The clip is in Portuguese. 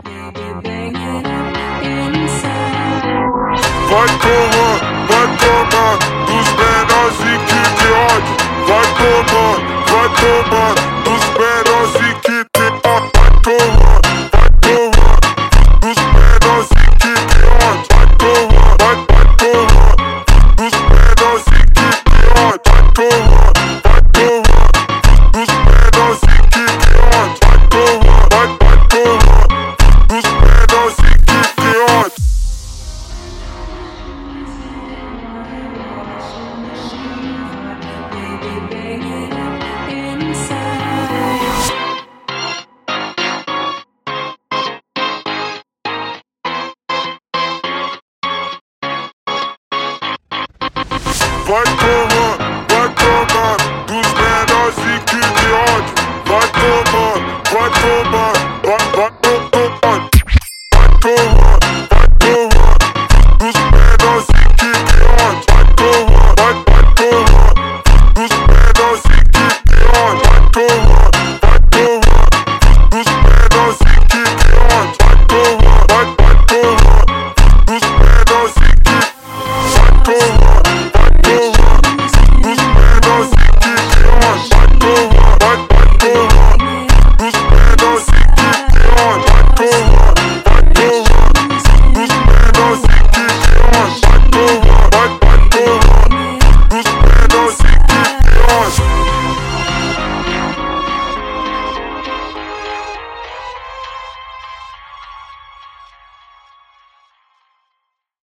Vai tomar dos menores e que tem ódio. Vai tomar dos menores e que tem ódio. Vai tomar dos menores e que tem ódio. Vai tomar dos menores e que tem ódio. Vai tomar dos menores e que tem ódio. Vai tomar dos menores e que tem ódio. Vai tomar dos menores e que tem ódio. Vai tomar